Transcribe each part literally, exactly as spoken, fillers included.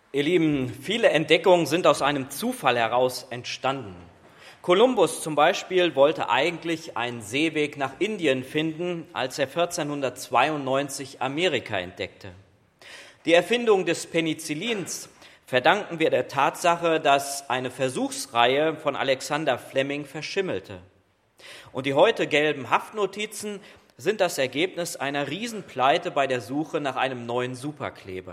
Ihr Lieben, viele Entdeckungen sind aus einem Zufall heraus entstanden. Kolumbus zum Beispiel wollte eigentlich einen Seeweg nach Indien finden, als er vierzehnhundertzweiundneunzig Amerika entdeckte. Die Erfindung des Penicillins verdanken wir der Tatsache, dass eine Versuchsreihe von Alexander Fleming verschimmelte. Und die heute gelben Haftnotizen sind das Ergebnis einer Riesenpleite bei der Suche nach einem neuen Superkleber.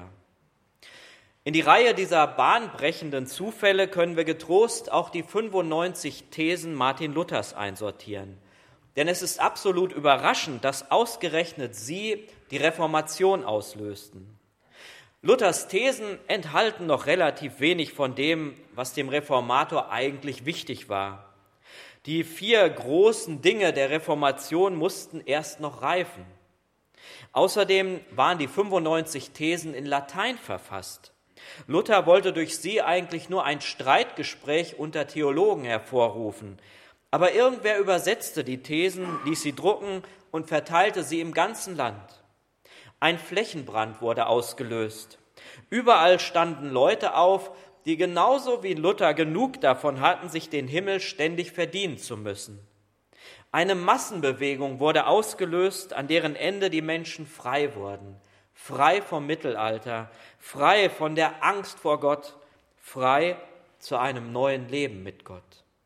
In die Reihe dieser bahnbrechenden Zufälle können wir getrost auch die fünfundneunzig Thesen Martin Luthers einsortieren. Denn es ist absolut überraschend, dass ausgerechnet sie die Reformation auslösten. Luthers Thesen enthalten noch relativ wenig von dem, was dem Reformator eigentlich wichtig war. Die vier großen Dinge der Reformation mussten erst noch reifen. Außerdem waren die fünfundneunzig Thesen in Latein verfasst. Luther wollte durch sie eigentlich nur ein Streitgespräch unter Theologen hervorrufen. Aber irgendwer übersetzte die Thesen, ließ sie drucken und verteilte sie im ganzen Land. Ein Flächenbrand wurde ausgelöst. Überall standen Leute auf, die genauso wie Luther genug davon hatten, sich den Himmel ständig verdienen zu müssen. Eine Massenbewegung wurde ausgelöst, an deren Ende die Menschen frei wurden. Frei vom Mittelalter, frei von der Angst vor Gott, frei zu einem neuen Leben mit Gott.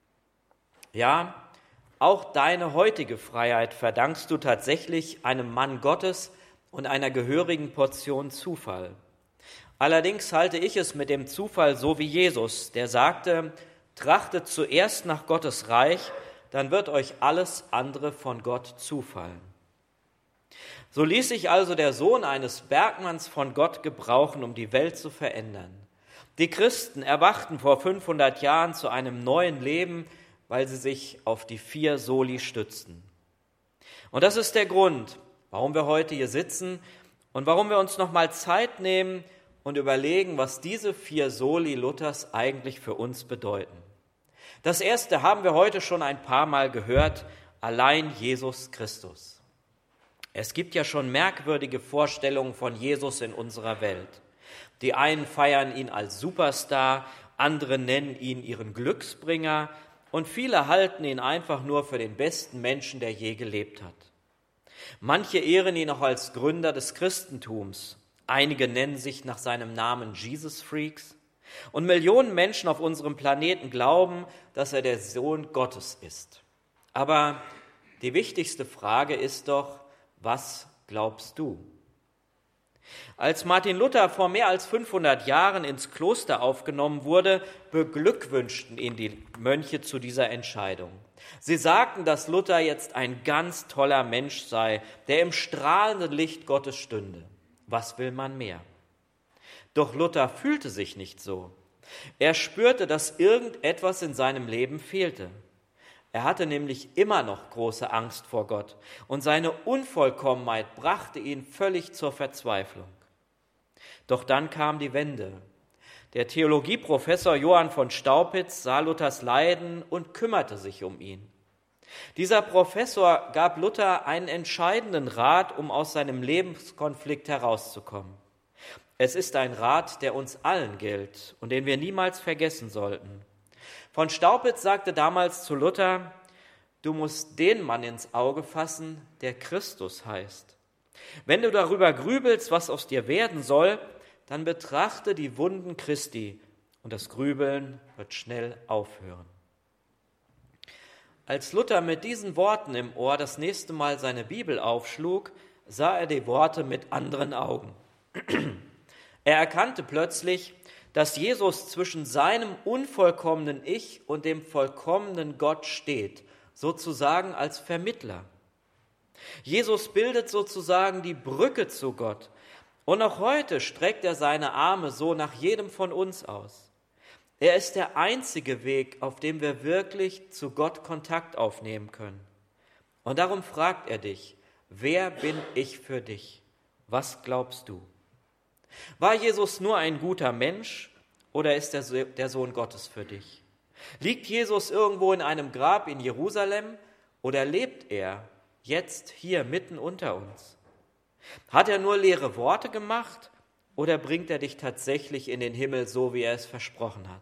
Ja, auch deine heutige Freiheit verdankst du tatsächlich einem Mann Gottes und einer gehörigen Portion Zufall. Allerdings halte ich es mit dem Zufall so wie Jesus, der sagte, trachtet zuerst nach Gottes Reich, dann wird euch alles andere von Gott zufallen. So ließ sich also der Sohn eines Bergmanns von Gott gebrauchen, um die Welt zu verändern. Die Christen erwachten vor fünfhundert Jahren zu einem neuen Leben, weil sie sich auf die vier Soli stützten. Und das ist der Grund, warum wir heute hier sitzen und warum wir uns nochmal Zeit nehmen und überlegen, was diese vier Soli Luthers eigentlich für uns bedeuten. Das erste haben wir heute schon ein paar Mal gehört, allein Jesus Christus. Es gibt ja schon merkwürdige Vorstellungen von Jesus in unserer Welt. Die einen feiern ihn als Superstar, andere nennen ihn ihren Glücksbringer und viele halten ihn einfach nur für den besten Menschen, der je gelebt hat. Manche ehren ihn auch als Gründer des Christentums. Einige nennen sich nach seinem Namen Jesus Freaks. Und Millionen Menschen auf unserem Planeten glauben, dass er der Sohn Gottes ist. Aber die wichtigste Frage ist doch, was glaubst du? Als Martin Luther vor mehr als fünfhundert Jahren ins Kloster aufgenommen wurde, beglückwünschten ihn die Mönche zu dieser Entscheidung. Sie sagten, dass Luther jetzt ein ganz toller Mensch sei, der im strahlenden Licht Gottes stünde. Was will man mehr? Doch Luther fühlte sich nicht so. Er spürte, dass irgendetwas in seinem Leben fehlte. Er hatte nämlich immer noch große Angst vor Gott und seine Unvollkommenheit brachte ihn völlig zur Verzweiflung. Doch dann kam die Wende. Der Theologieprofessor Johann von Staupitz sah Luthers Leiden und kümmerte sich um ihn. Dieser Professor gab Luther einen entscheidenden Rat, um aus seinem Lebenskonflikt herauszukommen. Es ist ein Rat, der uns allen gilt und den wir niemals vergessen sollten. Von Staupitz sagte damals zu Luther, du musst den Mann ins Auge fassen, der Christus heißt. Wenn du darüber grübelst, was aus dir werden soll, dann betrachte die Wunden Christi und das Grübeln wird schnell aufhören. Als Luther mit diesen Worten im Ohr das nächste Mal seine Bibel aufschlug, sah er die Worte mit anderen Augen. Er erkannte plötzlich, dass Jesus zwischen seinem unvollkommenen Ich und dem vollkommenen Gott steht, sozusagen als Vermittler. Jesus bildet sozusagen die Brücke zu Gott. Und auch heute streckt er seine Arme so nach jedem von uns aus. Er ist der einzige Weg, auf dem wir wirklich zu Gott Kontakt aufnehmen können. Und darum fragt er dich, wer bin ich für dich? Was glaubst du? War Jesus nur ein guter Mensch oder ist er der Sohn Gottes für dich? Liegt Jesus irgendwo in einem Grab in Jerusalem oder lebt er jetzt hier mitten unter uns? Hat er nur leere Worte gemacht oder bringt er dich tatsächlich in den Himmel, so wie er es versprochen hat?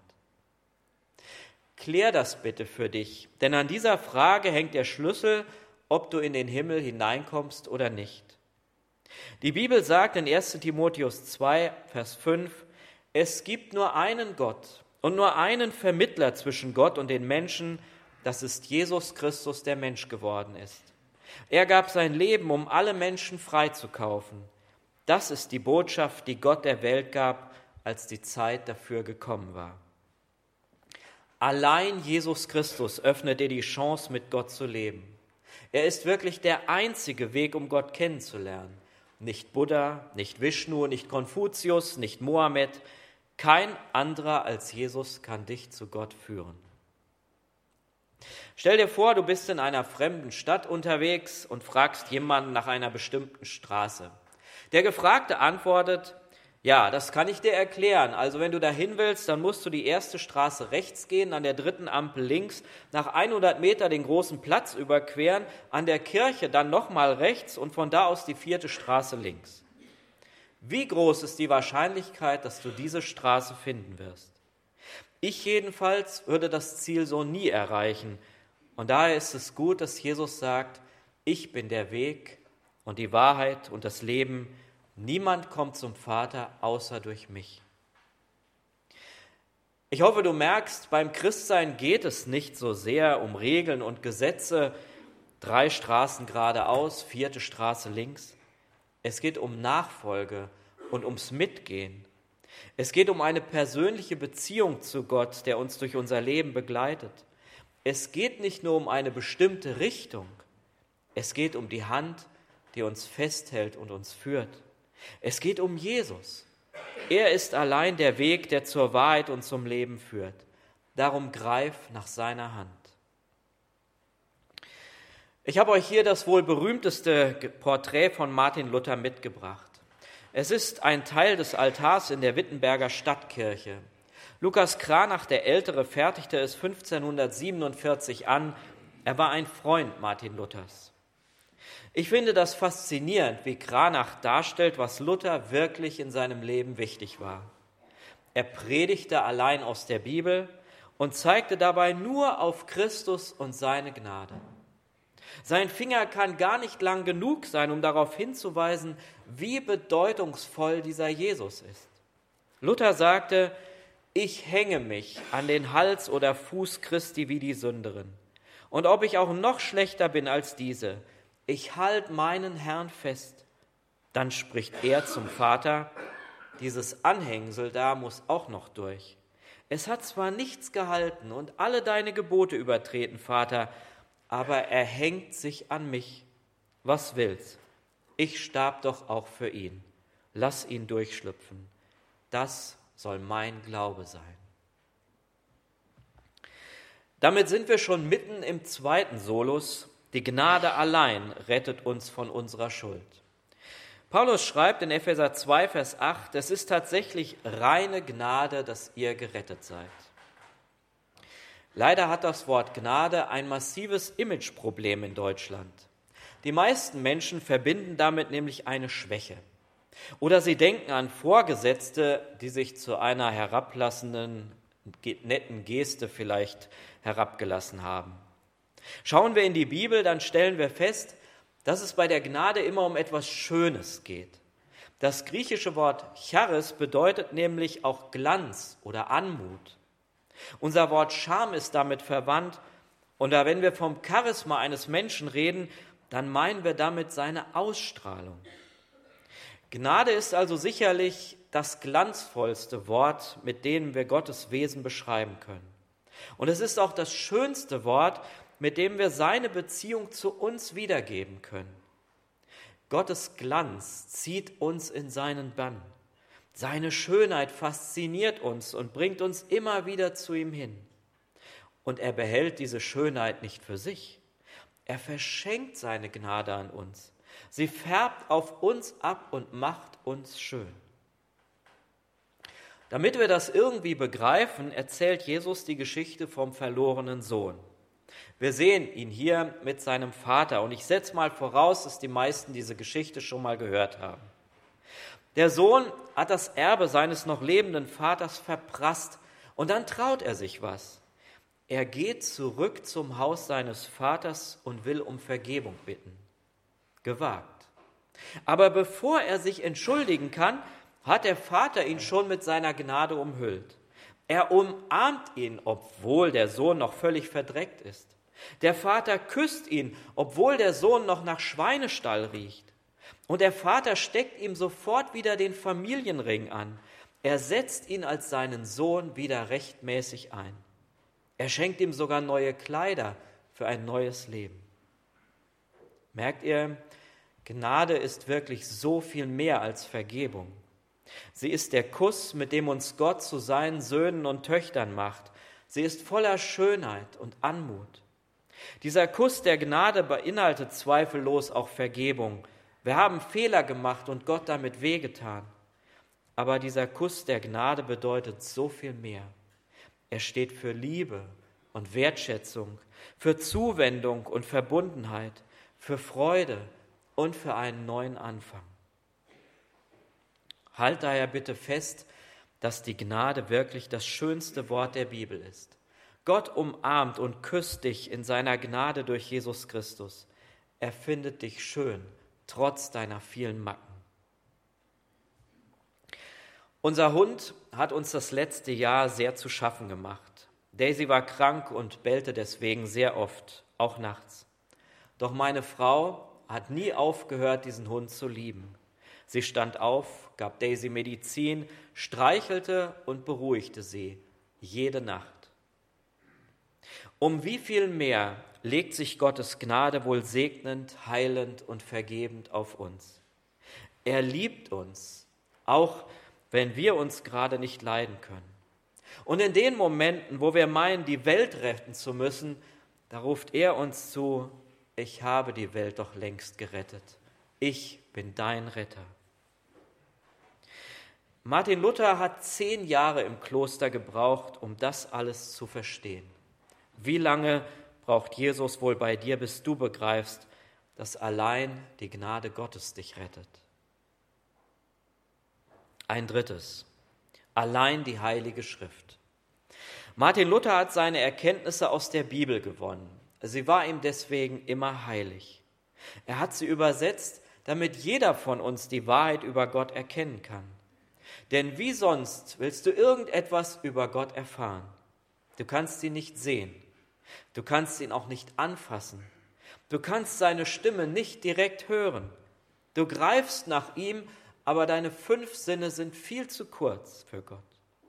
Klär das bitte für dich, denn an dieser Frage hängt der Schlüssel, ob du in den Himmel hineinkommst oder nicht. Die Bibel sagt in erster Timotheus zwei, Vers fünf, es gibt nur einen Gott und nur einen Vermittler zwischen Gott und den Menschen, das ist Jesus Christus, der Mensch geworden ist. Er gab sein Leben, um alle Menschen freizukaufen. Das ist die Botschaft, die Gott der Welt gab, als die Zeit dafür gekommen war. Allein Jesus Christus öffnet dir die Chance, mit Gott zu leben. Er ist wirklich der einzige Weg, um Gott kennenzulernen. Nicht Buddha, nicht Vishnu, nicht Konfuzius, nicht Mohammed. Kein anderer als Jesus kann dich zu Gott führen. Stell dir vor, du bist in einer fremden Stadt unterwegs und fragst jemanden nach einer bestimmten Straße. Der Gefragte antwortet, ja, das kann ich dir erklären. Also wenn du dahin willst, dann musst du die erste Straße rechts gehen, an der dritten Ampel links, nach hundert Meter den großen Platz überqueren, an der Kirche dann nochmal rechts und von da aus die vierte Straße links. Wie groß ist die Wahrscheinlichkeit, dass du diese Straße finden wirst? Ich jedenfalls würde das Ziel so nie erreichen. Und daher ist es gut, dass Jesus sagt, ich bin der Weg und die Wahrheit und das Leben. Niemand kommt zum Vater außer durch mich. Ich hoffe, du merkst, beim Christsein geht es nicht so sehr um Regeln und Gesetze, drei Straßen geradeaus, vierte Straße links. Es geht um Nachfolge und ums Mitgehen. Es geht um eine persönliche Beziehung zu Gott, der uns durch unser Leben begleitet. Es geht nicht nur um eine bestimmte Richtung. Es geht um die Hand, die uns festhält und uns führt. Es geht um Jesus. Er ist allein der Weg, der zur Wahrheit und zum Leben führt. Darum greif nach seiner Hand. Ich habe euch hier das wohl berühmteste Porträt von Martin Luther mitgebracht. Es ist ein Teil des Altars in der Wittenberger Stadtkirche. Lukas Cranach, der Ältere, fertigte es fünfzehnhundertsiebenundvierzig an. Er war ein Freund Martin Luthers. Ich finde das faszinierend, wie Cranach darstellt, was Luther wirklich in seinem Leben wichtig war. Er predigte allein aus der Bibel und zeigte dabei nur auf Christus und seine Gnade. Sein Finger kann gar nicht lang genug sein, um darauf hinzuweisen, wie bedeutungsvoll dieser Jesus ist. Luther sagte, ich hänge mich an den Hals oder Fuß Christi wie die Sünderin. Und ob ich auch noch schlechter bin als diese, ich halte meinen Herrn fest. Dann spricht er zum Vater, dieses Anhängsel da muss auch noch durch. Es hat zwar nichts gehalten und alle deine Gebote übertreten, Vater, aber er hängt sich an mich. Was will's? Ich starb doch auch für ihn. Lass ihn durchschlüpfen. Das soll mein Glaube sein. Damit sind wir schon mitten im zweiten Solus. Die Gnade allein rettet uns von unserer Schuld. Paulus schreibt in Epheser zwei, Vers acht, es ist tatsächlich reine Gnade, dass ihr gerettet seid. Leider hat das Wort Gnade ein massives Imageproblem in Deutschland. Die meisten Menschen verbinden damit nämlich eine Schwäche. Oder sie denken an Vorgesetzte, die sich zu einer herablassenden, netten Geste vielleicht herabgelassen haben. Schauen wir in die Bibel, dann stellen wir fest, dass es bei der Gnade immer um etwas Schönes geht. Das griechische Wort Charis bedeutet nämlich auch Glanz oder Anmut. Unser Wort Scham ist damit verwandt und da, wenn wir vom Charisma eines Menschen reden, dann meinen wir damit seine Ausstrahlung. Gnade ist also sicherlich das glanzvollste Wort, mit dem wir Gottes Wesen beschreiben können. Und es ist auch das schönste Wort, mit dem wir seine Beziehung zu uns wiedergeben können. Gottes Glanz zieht uns in seinen Bann. Seine Schönheit fasziniert uns und bringt uns immer wieder zu ihm hin. Und er behält diese Schönheit nicht für sich. Er verschenkt seine Gnade an uns. Sie färbt auf uns ab und macht uns schön. Damit wir das irgendwie begreifen, erzählt Jesus die Geschichte vom verlorenen Sohn. Wir sehen ihn hier mit seinem Vater und ich setze mal voraus, dass die meisten diese Geschichte schon mal gehört haben. Der Sohn hat das Erbe seines noch lebenden Vaters verprasst und dann traut er sich was. Er geht zurück zum Haus seines Vaters und will um Vergebung bitten. Gewagt. Aber bevor er sich entschuldigen kann, hat der Vater ihn schon mit seiner Gnade umhüllt. Er umarmt ihn, obwohl der Sohn noch völlig verdreckt ist. Der Vater küsst ihn, obwohl der Sohn noch nach Schweinestall riecht. Und der Vater steckt ihm sofort wieder den Familienring an. Er setzt ihn als seinen Sohn wieder rechtmäßig ein. Er schenkt ihm sogar neue Kleider für ein neues Leben. Merkt ihr, Gnade ist wirklich so viel mehr als Vergebung. Sie ist der Kuss, mit dem uns Gott zu seinen Söhnen und Töchtern macht. Sie ist voller Schönheit und Anmut. Dieser Kuss der Gnade beinhaltet zweifellos auch Vergebung. Wir haben Fehler gemacht und Gott damit wehgetan. Aber dieser Kuss der Gnade bedeutet so viel mehr. Er steht für Liebe und Wertschätzung, für Zuwendung und Verbundenheit, für Freude und für einen neuen Anfang. Halt daher bitte fest, dass die Gnade wirklich das schönste Wort der Bibel ist. Gott umarmt und küsst dich in seiner Gnade durch Jesus Christus. Er findet dich schön, trotz deiner vielen Macken. Unser Hund hat uns das letzte Jahr sehr zu schaffen gemacht. Daisy war krank und bellte deswegen sehr oft, auch nachts. Doch meine Frau hat nie aufgehört, diesen Hund zu lieben. Sie stand auf, gab Daisy Medizin, streichelte und beruhigte sie, jede Nacht. Um wie viel mehr legt sich Gottes Gnade wohl segnend, heilend und vergebend auf uns. Er liebt uns, auch wenn wir uns gerade nicht leiden können. Und in den Momenten, wo wir meinen, die Welt retten zu müssen, da ruft er uns zu: Ich habe die Welt doch längst gerettet. Ich bin dein Retter. Martin Luther hat zehn Jahre im Kloster gebraucht, um das alles zu verstehen. Wie lange braucht Jesus wohl bei dir, bis du begreifst, dass allein die Gnade Gottes dich rettet? Ein drittes, allein die Heilige Schrift. Martin Luther hat seine Erkenntnisse aus der Bibel gewonnen. Sie war ihm deswegen immer heilig. Er hat sie übersetzt, damit jeder von uns die Wahrheit über Gott erkennen kann. Denn wie sonst willst du irgendetwas über Gott erfahren? Du kannst ihn nicht sehen. Du kannst ihn auch nicht anfassen. Du kannst seine Stimme nicht direkt hören. Du greifst nach ihm, aber deine fünf Sinne sind viel zu kurz für Gott.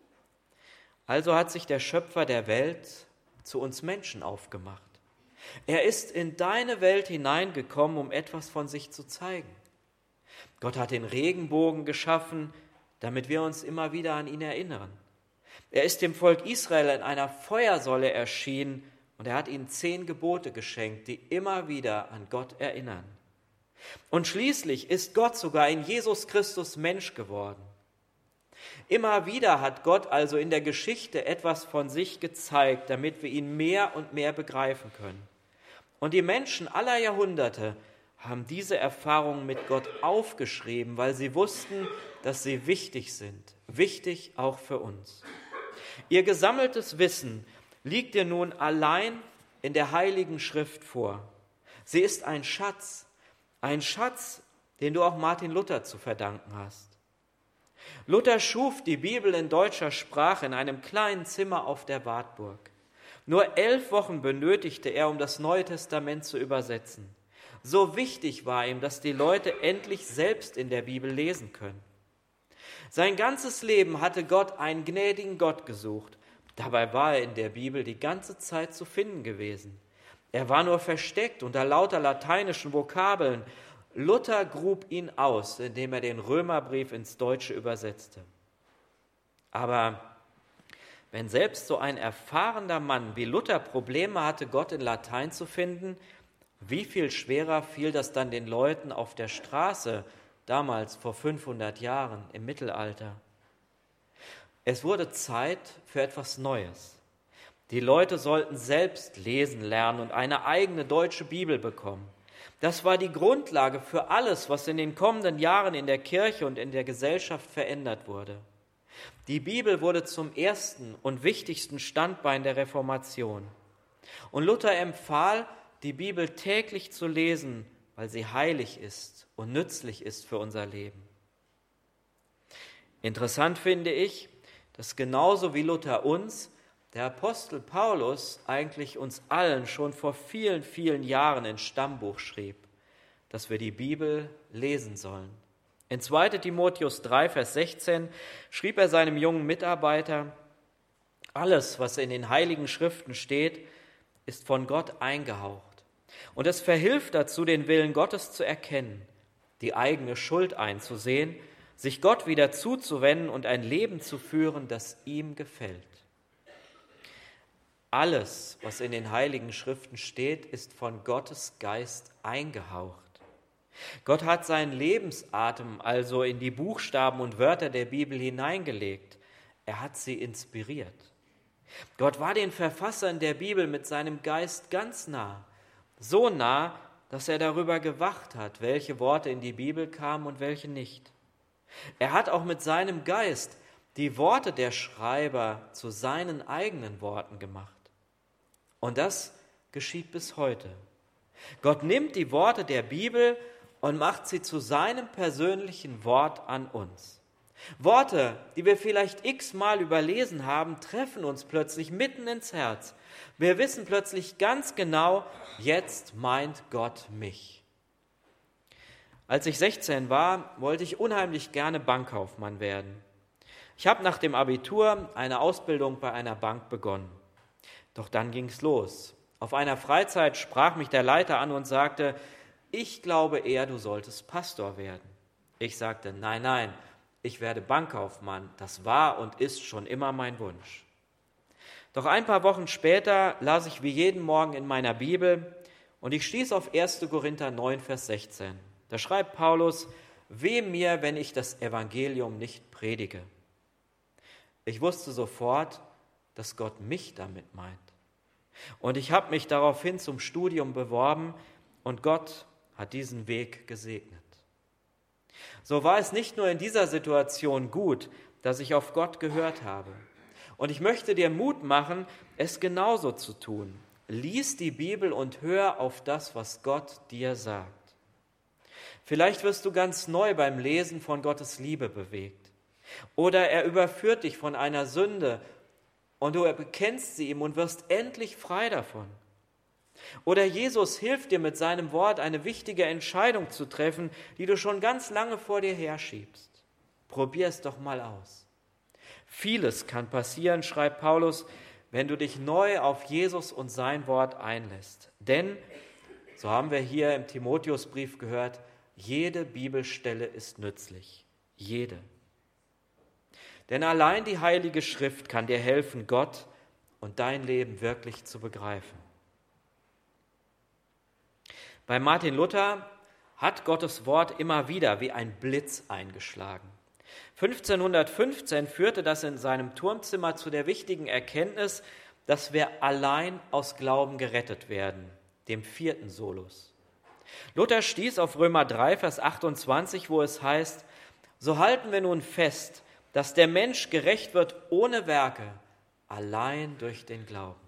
Also hat sich der Schöpfer der Welt zu uns Menschen aufgemacht. Er ist in deine Welt hineingekommen, um etwas von sich zu zeigen. Gott hat den Regenbogen geschaffen, damit wir uns immer wieder an ihn erinnern. Er ist dem Volk Israel in einer Feuersäule erschienen und er hat ihnen zehn Gebote geschenkt, die immer wieder an Gott erinnern. Und schließlich ist Gott sogar in Jesus Christus Mensch geworden. Immer wieder hat Gott also in der Geschichte etwas von sich gezeigt, damit wir ihn mehr und mehr begreifen können. Und die Menschen aller Jahrhunderte haben diese Erfahrungen mit Gott aufgeschrieben, weil sie wussten, dass sie wichtig sind, wichtig auch für uns. Ihr gesammeltes Wissen liegt dir nun allein in der Heiligen Schrift vor. Sie ist ein Schatz, ein Schatz, den du auch Martin Luther zu verdanken hast. Luther schuf die Bibel in deutscher Sprache in einem kleinen Zimmer auf der Wartburg. Nur elf Wochen benötigte er, um das Neue Testament zu übersetzen. So wichtig war ihm, dass die Leute endlich selbst in der Bibel lesen können. Sein ganzes Leben hatte Gott einen gnädigen Gott gesucht. Dabei war er in der Bibel die ganze Zeit zu finden gewesen. Er war nur versteckt unter lauter lateinischen Vokabeln. Luther grub ihn aus, indem er den Römerbrief ins Deutsche übersetzte. Aber wenn selbst so ein erfahrener Mann wie Luther Probleme hatte, Gott in Latein zu finden, wie viel schwerer fiel das dann den Leuten auf der Straße, damals vor fünfhundert Jahren im Mittelalter? Es wurde Zeit für etwas Neues. Die Leute sollten selbst lesen lernen und eine eigene deutsche Bibel bekommen. Das war die Grundlage für alles, was in den kommenden Jahren in der Kirche und in der Gesellschaft verändert wurde. Die Bibel wurde zum ersten und wichtigsten Standbein der Reformation. Und Luther empfahl, die Bibel täglich zu lesen, weil sie heilig ist und nützlich ist für unser Leben. Interessant finde ich, dass genauso wie Luther uns, der Apostel Paulus eigentlich uns allen schon vor vielen, vielen Jahren ins Stammbuch schrieb, dass wir die Bibel lesen sollen. In zweiter Timotheus drei, Vers sechzehn schrieb er seinem jungen Mitarbeiter: Alles, was in den Heiligen Schriften steht, ist von Gott eingehaucht. Und es verhilft dazu, den Willen Gottes zu erkennen, die eigene Schuld einzusehen, sich Gott wieder zuzuwenden und ein Leben zu führen, das ihm gefällt. Alles, was in den Heiligen Schriften steht, ist von Gottes Geist eingehaucht. Gott hat seinen Lebensatem also in die Buchstaben und Wörter der Bibel hineingelegt. Er hat sie inspiriert. Gott war den Verfassern der Bibel mit seinem Geist ganz nah, so nah, dass er darüber gewacht hat, welche Worte in die Bibel kamen und welche nicht. Er hat auch mit seinem Geist die Worte der Schreiber zu seinen eigenen Worten gemacht. Und das geschieht bis heute. Gott nimmt die Worte der Bibel und macht sie zu seinem persönlichen Wort an uns. Worte, die wir vielleicht x-mal überlesen haben, treffen uns plötzlich mitten ins Herz. Wir wissen plötzlich ganz genau, jetzt meint Gott mich. Als ich sechzehn war, wollte ich unheimlich gerne Bankkaufmann werden. Ich habe nach dem Abitur eine Ausbildung bei einer Bank begonnen. Doch dann ging es los. Auf einer Freizeit sprach mich der Leiter an und sagte: Ich glaube eher, du solltest Pastor werden. Ich sagte: Nein, nein, ich werde Bankkaufmann. Das war und ist schon immer mein Wunsch. Doch ein paar Wochen später las ich wie jeden Morgen in meiner Bibel und ich stieß auf erster Korinther neun, Vers sechzehn. Da schreibt Paulus: Weh mir, wenn ich das Evangelium nicht predige. Ich wusste sofort, dass Gott mich damit meint. Und ich habe mich daraufhin zum Studium beworben und Gott hat diesen Weg gesegnet. So war es nicht nur in dieser Situation gut, dass ich auf Gott gehört habe. Und ich möchte dir Mut machen, es genauso zu tun. Lies die Bibel und hör auf das, was Gott dir sagt. Vielleicht wirst du ganz neu beim Lesen von Gottes Liebe bewegt. Oder er überführt dich von einer Sünde und du bekennst sie ihm und wirst endlich frei davon. Oder Jesus hilft dir mit seinem Wort, eine wichtige Entscheidung zu treffen, die du schon ganz lange vor dir herschiebst. Probier es doch mal aus. Vieles kann passieren, schreibt Paulus, wenn du dich neu auf Jesus und sein Wort einlässt. Denn, so haben wir hier im Timotheusbrief gehört, jede Bibelstelle ist nützlich. Jede. Denn allein die Heilige Schrift kann dir helfen, Gott und dein Leben wirklich zu begreifen. Bei Martin Luther hat Gottes Wort immer wieder wie ein Blitz eingeschlagen. fünfzehnhundertfünfzehn führte das in seinem Turmzimmer zu der wichtigen Erkenntnis, dass wir allein aus Glauben gerettet werden, dem vierten Solus. Luther stieß auf Römer drei, Vers achtundzwanzig, wo es heißt: So halten wir nun fest, dass der Mensch gerecht wird ohne Werke, allein durch den Glauben.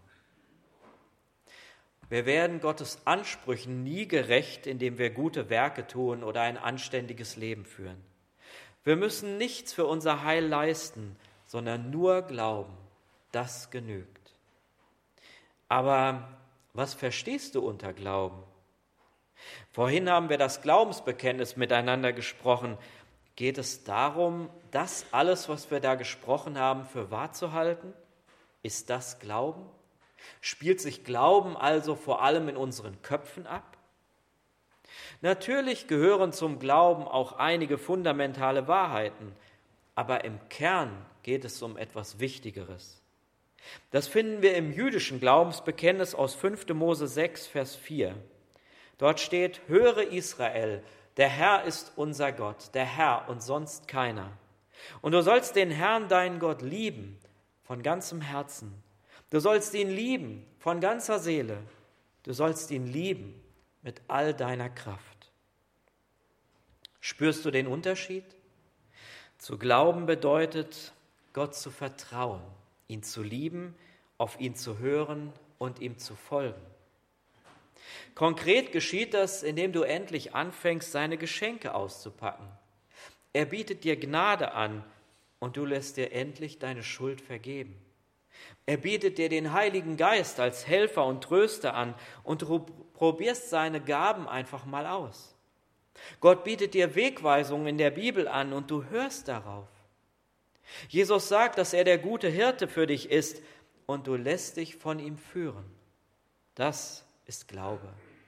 Wir werden Gottes Ansprüchen nie gerecht, indem wir gute Werke tun oder ein anständiges Leben führen. Wir müssen nichts für unser Heil leisten, sondern nur glauben. Das genügt. Aber was verstehst du unter Glauben? Vorhin haben wir das Glaubensbekenntnis miteinander gesprochen. Geht es darum, das alles, was wir da gesprochen haben, für wahr zu halten? Ist das Glauben? Spielt sich Glauben also vor allem in unseren Köpfen ab? Natürlich gehören zum Glauben auch einige fundamentale Wahrheiten, aber im Kern geht es um etwas Wichtigeres. Das finden wir im jüdischen Glaubensbekenntnis aus fünfter Mose sechs, Vers vier. Dort steht: Höre Israel, der Herr ist unser Gott, der Herr und sonst keiner. Und du sollst den Herrn, deinen Gott, lieben von ganzem Herzen. Du sollst ihn lieben von ganzer Seele. Du sollst ihn lieben mit all deiner Kraft. Spürst du den Unterschied? Zu glauben bedeutet, Gott zu vertrauen, ihn zu lieben, auf ihn zu hören und ihm zu folgen. Konkret geschieht das, indem du endlich anfängst, seine Geschenke auszupacken. Er bietet dir Gnade an und du lässt dir endlich deine Schuld vergeben. Er bietet dir den Heiligen Geist als Helfer und Tröster an und du probierst seine Gaben einfach mal aus. Gott bietet dir Wegweisungen in der Bibel an und du hörst darauf. Jesus sagt, dass er der gute Hirte für dich ist und du lässt dich von ihm führen. Das ist Glaube.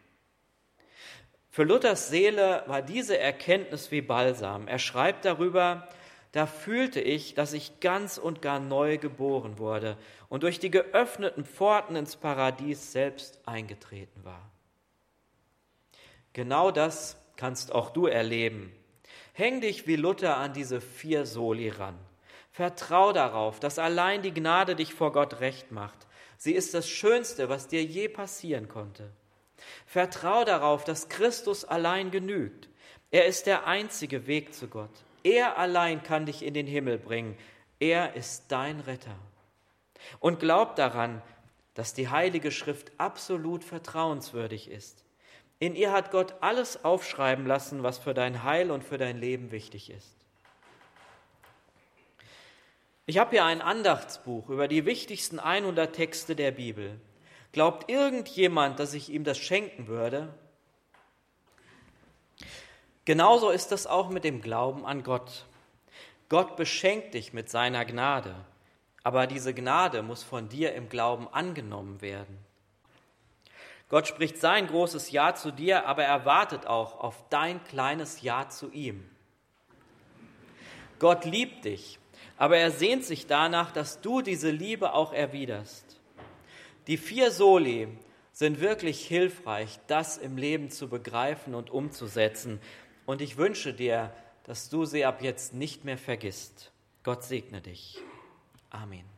Für Luthers Seele war diese Erkenntnis wie Balsam. Er schreibt darüber: Da fühlte ich, dass ich ganz und gar neu geboren wurde und durch die geöffneten Pforten ins Paradies selbst eingetreten war. Genau das kannst auch du erleben. Häng dich wie Luther an diese vier Soli ran. Vertrau darauf, dass allein die Gnade dich vor Gott recht macht. Sie ist das Schönste, was dir je passieren konnte. Vertrau darauf, dass Christus allein genügt. Er ist der einzige Weg zu Gott. Er allein kann dich in den Himmel bringen. Er ist dein Retter. Und glaub daran, dass die Heilige Schrift absolut vertrauenswürdig ist. In ihr hat Gott alles aufschreiben lassen, was für dein Heil und für dein Leben wichtig ist. Ich habe hier ein Andachtsbuch über die wichtigsten hundert Texte der Bibel. Glaubt irgendjemand, dass ich ihm das schenken würde? Genauso ist das auch mit dem Glauben an Gott. Gott beschenkt dich mit seiner Gnade, aber diese Gnade muss von dir im Glauben angenommen werden. Gott spricht sein großes Ja zu dir, aber er wartet auch auf dein kleines Ja zu ihm. Gott liebt dich, aber er sehnt sich danach, dass du diese Liebe auch erwiderst. Die vier Soli sind wirklich hilfreich, das im Leben zu begreifen und umzusetzen. Und ich wünsche dir, dass du sie ab jetzt nicht mehr vergisst. Gott segne dich. Amen.